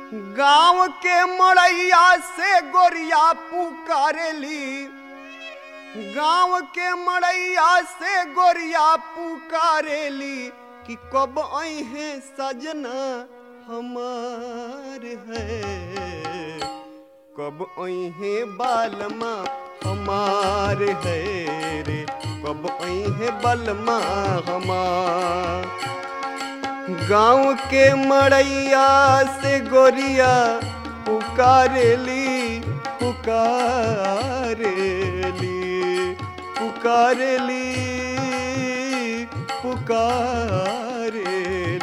गांव के मड़ैया से गोरिया पुकारेली, गांव के मड़ैया से गोरिया पुकारेली कि कब आए सजना हमार है, कब आए बालमा हमार है रे, कब आए बलमा हमार। गांव के मड़ैया से गोरिया पुकारेली पुकारेली पुकारेली पुकारेली।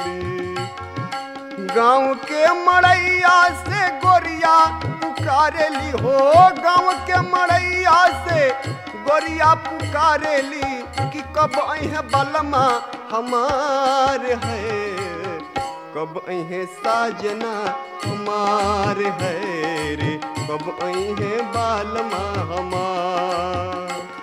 गांव के मड़ैया से गोरिया पुकारेली हो, गांव के मड़ैया से गोरिया पुकारेली कि कब आए बलमा हमार है, कब आए साजना हमार है रे, कब आए बालमा हमार।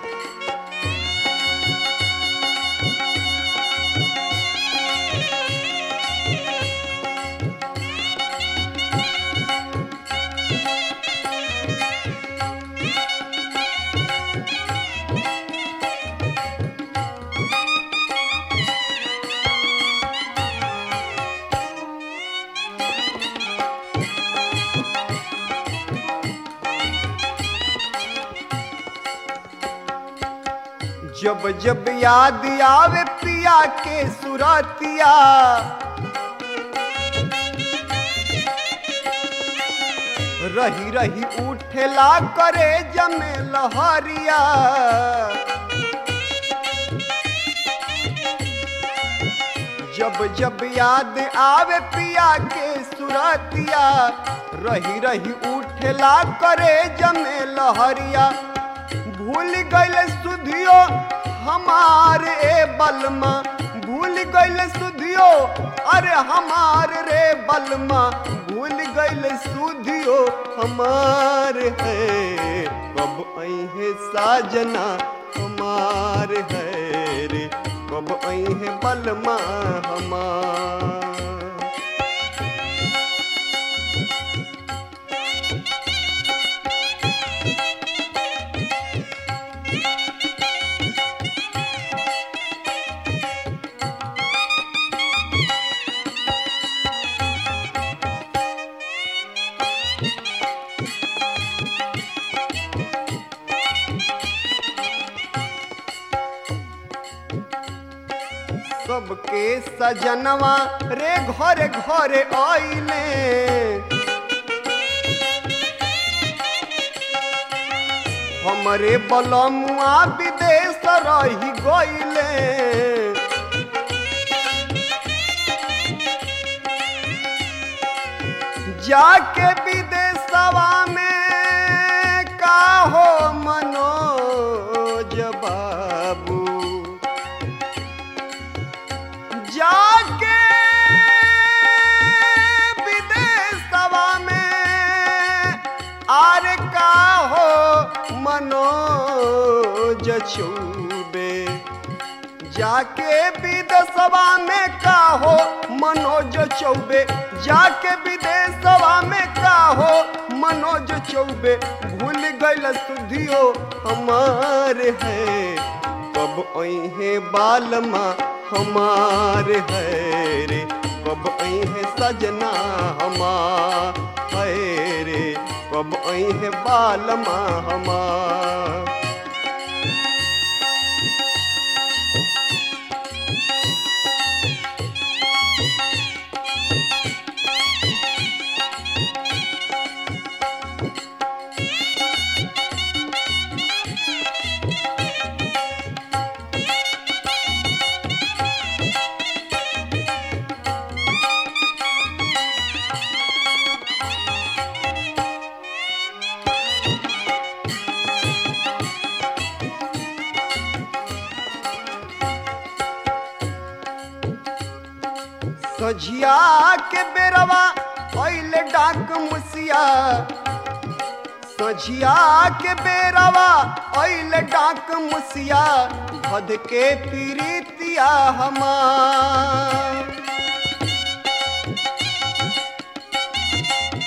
जब जब याद आवे पिया के सुरतिया, रही रही उठेला करे जमे लहरिया। जब जब याद आवे पिया के सुरतिया, रही रही उठेला करे जमे लहरिया। भूल गइल सुधियो हमार ए बलमा, भूल गइल सुधियो अरे हमार रे बलमा, भूल गइल सुधियो हमार है, कब आए साजना हमार है रे, कब आए बलमा हमार। सबके सजनवा रे घरे घरे आइले, हमरे बलमुआ विदेश रही गइले। जाके विदेशवा में का हो मनोज बाबू, जाके विदेशवा में आर का हो मनोज चौबे, जाके विदेशवा में का हो मनोज चौबे, जाके विदेशवा में का हो मनोज चौबे। भूल गइल सुधियो हमार है, कब आए बालमा हमार है रे, कब आए सजना हमार है रे, कब आए बालमा हमार। सझिया के बेरवा आइले डाक मुसिया, सझिया के बेरवा आइले डाक मुसिया, भद के प्रीतिया हमार।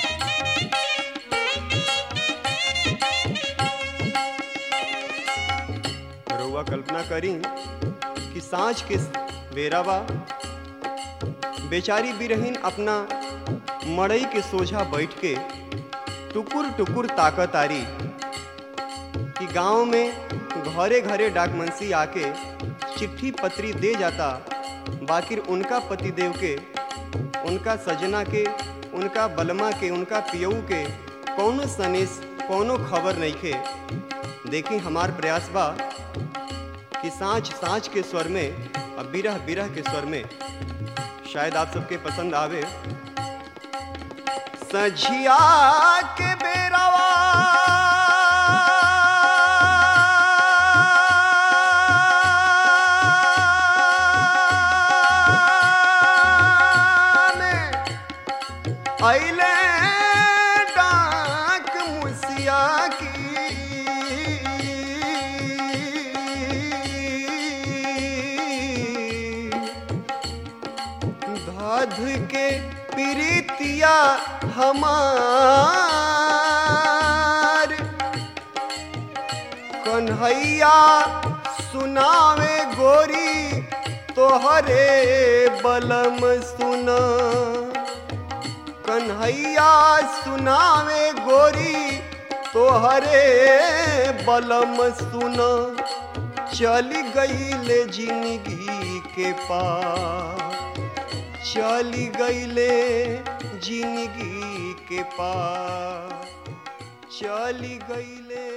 करी कि सांझ के बेरा बा, बेचारी बिरहीन अपना मड़ई के सोझा बैठ के टुकुर टुकुर ताकत आरी कि गांव में घरे घरे डाकमंसी आके चिट्ठी पत्री दे जाता, बाकिर उनका पतिदेव के, उनका सजना के, उनका बलमा के, उनका पियऊ के कौनो सनेस, कौनो खबर नहीं खे। देखी हमार प्रयास बा कि सांझ सांझ के स्वर में और बिरह बिरह के स्वर में शायद आप सबके पसंद आवे। सझिया के बेरावा आइले डाक मुसिया की, धाध के प्रीतिया हमार, कन्हैया सुनावे गोरी तोहरे बलम सुना, कन्हैया सुनावे गोरी तोहरे बलम सुना, चली गईले जिंदगी के पार, चली गईले जिंदगी के पार, चली गईले।